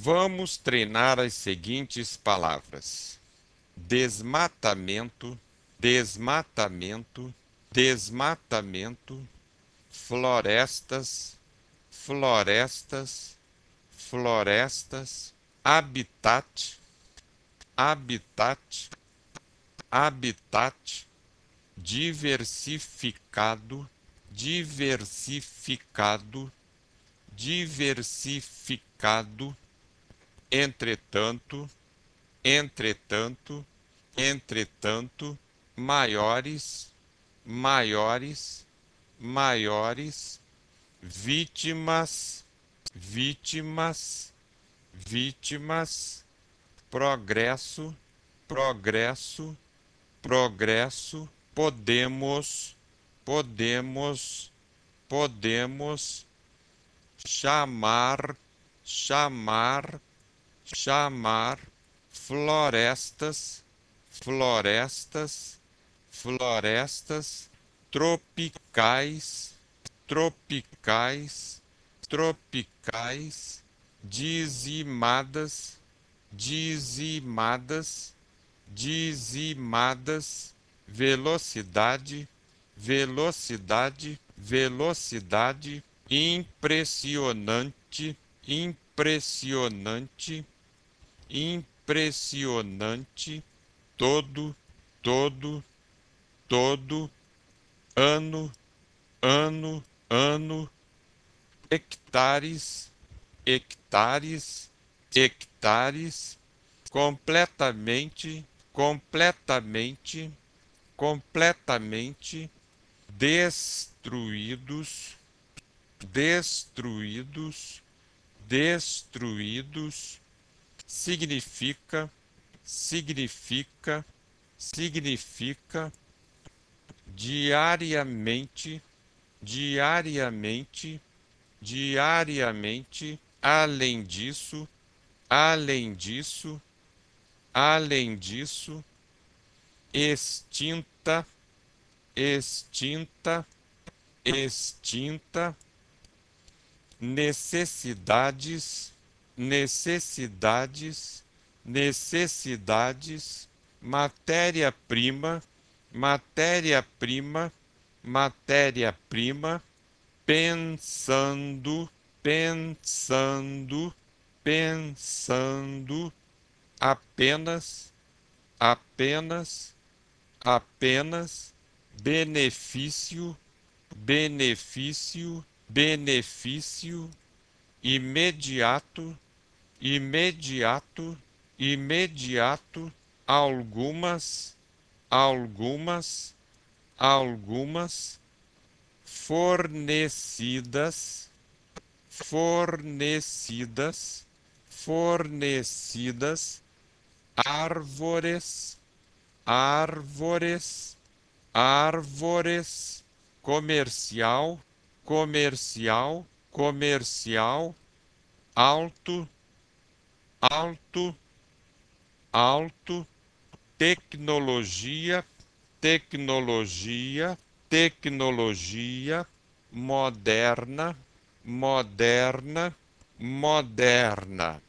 Vamos treinar as seguintes palavras: desmatamento, desmatamento, desmatamento, florestas, florestas, florestas, habitat, habitat, habitat, diversificado, diversificado, diversificado, entretanto, entretanto, entretanto, maiores, maiores, maiores, vítimas, vítimas, vítimas, progresso, progresso, progresso, podemos, podemos, podemos, chamar, chamar, chamar, florestas, florestas, florestas, tropicais, tropicais, tropicais, dizimadas, dizimadas, dizimadas, velocidade, velocidade, velocidade, impressionante, impressionante, impressionante, todo, todo, todo, ano, ano, ano, hectares, hectares, hectares, completamente, completamente, completamente, destruídos, destruídos, destruídos, significa, significa, significa, diariamente, diariamente, diariamente, além disso, além disso, além disso, extinta, extinta, extinta, necessidades, necessidades, necessidades, matéria-prima, matéria-prima, matéria-prima, pensando, pensando, pensando, apenas, apenas, apenas, benefício, benefício, benefício, imediato, imediato, imediato, algumas, algumas, algumas, fornecidas, fornecidas, fornecidas, árvores, árvores, árvores, comercial, comercial, comercial, alto, alto, alto, tecnologia, tecnologia, tecnologia, moderna, moderna, moderna.